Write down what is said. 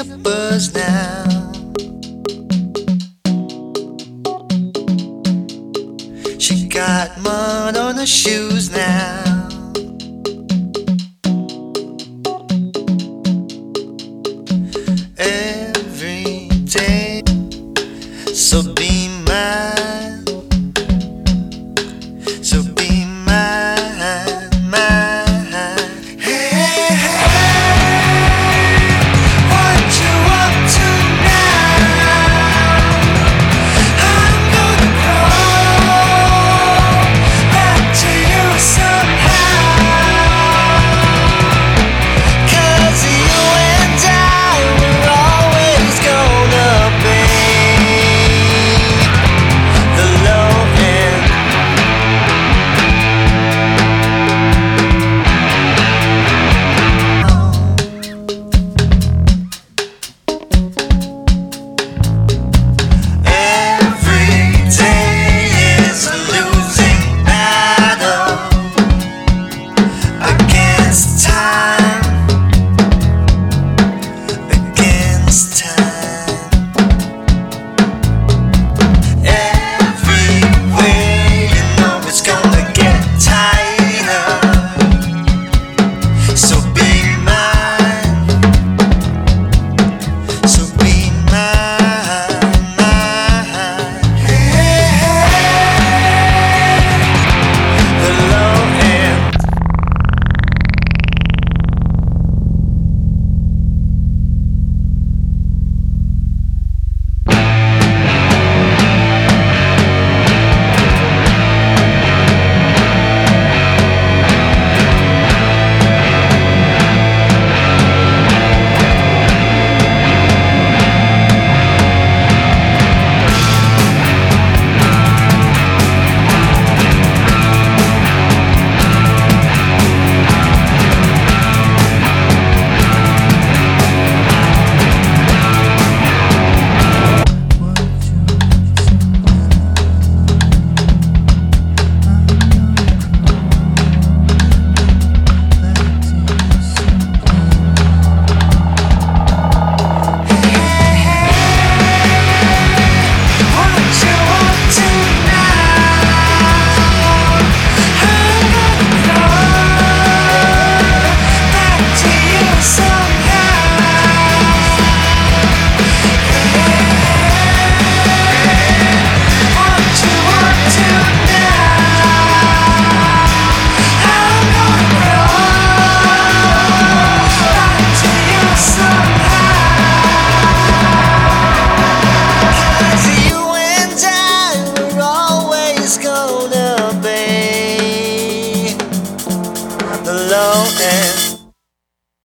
a buzz now. She got mud on her shoes now. Every day, so be mine, so be mine, mine. Hey, hey, what you up to now? I'm gonna crawl back to you somehow. 'Cause you and I were always gonna be the low end. Every day is a losing battle against time, against time. Every way you know it's gonna get tighter. So be mine, so be mine, mine. Hey, the low end. Gonna be the low end.